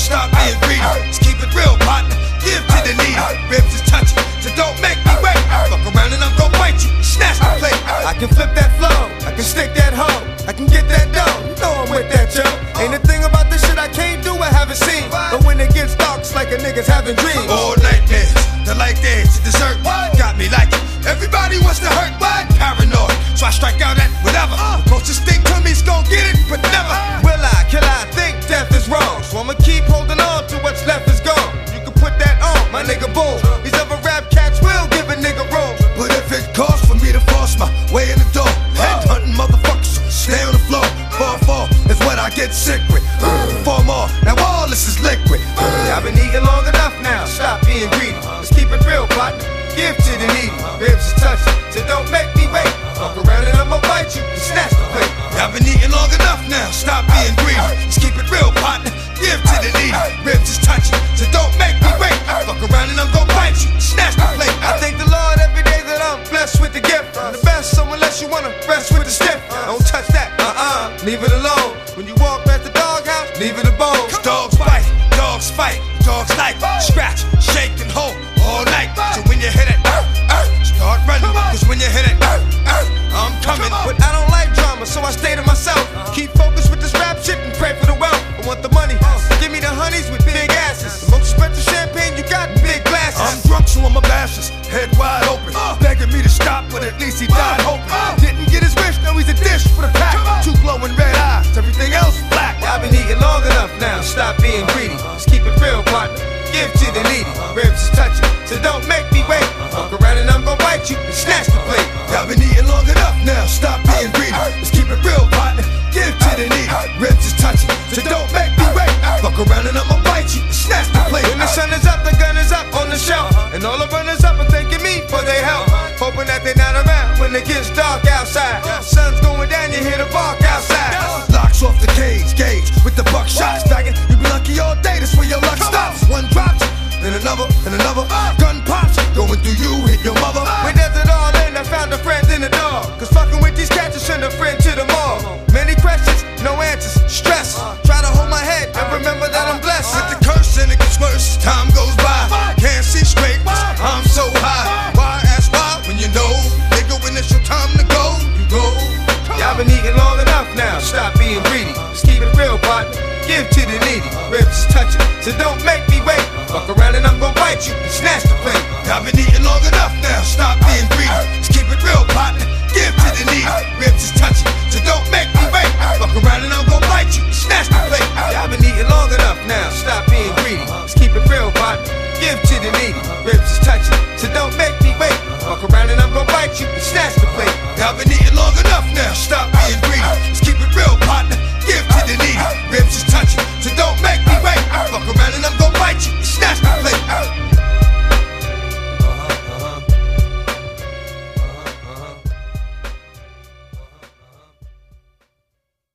stop being greedy. Just keep it real, partner. Give to the needy. Ribs is touching, so don't make me wait. Fuck around and I'm gon' bite you, snatch the plate. I can flip that flow, I can stick that hoe, I can get that dough. You know I'm with that, yo. Ain't a thing about this shit I can't do, I haven't seen. But when it gets dark, it's like a nigga's having dreams. All nightmares, the light dance to dessert. Got me like it. Everybody wants to hurt, but paranoid. So I strike out at whatever. The closest thing to me's gon' get it, but never. Will I, kill I, think death is wrong. So I'ma keep holding on to what's left is gone. You can put that on, my nigga, boom. These other rap cats will give a nigga room. But if it costs for me to force my way in the door, head hunting motherfuckers, stay on the floor. Fall is what I get sick with. 4 more, now all this is liquid. I've been eating long enough now, stop being greedy. Let's keep it real, partner. Give to the needy. Ribs is touching, so don't make me wait. Fuck around and I'ma bite you and snatch the plate. I've been eating long enough now, stop being greedy. Just keep it real, partner. Give to the needy. Ribs is touching, so don't make me wait. Fuck around and I'm gon' bite you, snatch the plate. I thank the Lord every day that I'm blessed with the gift. The best, so unless you wanna rest with the stiff, don't touch that, leave it alone. When you walk past the doghouse, leave it alone. Dogs bite, dogs fight, dogs like scratch, shake and hold all night. So when you hit it, start running. Cause when you hit it, I'm coming. But I don't like drama, so I stay to myself. Keep focused with this rap shit and pray for the wealth. I want the money, give me the honeys with big asses. The most expensive champagne you got, big glasses. I'm drunk, so I'm a bashes, head wide open, begging me to stop, but at least he died hoping. Didn't get his wish, now he's a dish for the pack. 2 glowing red eyes, everything else black. I've been eating long enough now, stop being greedy. Just keep it real, partner. Give to the needy. Ribs is touching, so don't make me wait. Fuck around and I'm gon' bite you and snatch the plate. I've been eating long enough now, stop being greedy. Let's keep it real, partner. Give to the needy. Ribs is touching, so don't make me wait. Fuck around and I'ma bite you and snatch the plate. When the sun is up, the gun is up on the shelf. And all the runners up are thanking me for their help. Hoping that they're not around when it gets dark outside. Sun's going down, you hear the bark outside. Locks off the cage, gauge with the buckshot stacking. You be lucky all day, that's where your luck stops. One drops, then another, and another. Gun pops, going through you, hit your mother. When does it all end? I found a friend in the dog. Cause fucking with these cats, you send a friend to the mall. Many questions, no answers, stress. Try to hold my head and remember that I'm blessed. With the curse and it gets worse as time goes by. Can't see straight, I'm so high. Why ask why when you know, nigga, when it's your time to go, you go. Y'all been eating long enough now, stop being greedy. Just keep it real, partner. Give to the needy. Ribs is touching, so don't make me wait. Fuck around and I'm gon' bite you and snatch the plate. I've been eating long enough now, stop being greedy. Just keep it real, partner. Give to the needy. Ribs is touching, so don't make me wait. Fuck around and I'm gon' bite you and snatch the plate. Y'all been eating long enough now, stop being greedy. Just keep it real, partner. Give to the needy. Ribs is touching, so don't make me wait. Fuck around and I'm gon' bite you and snatch the plate. I've been eating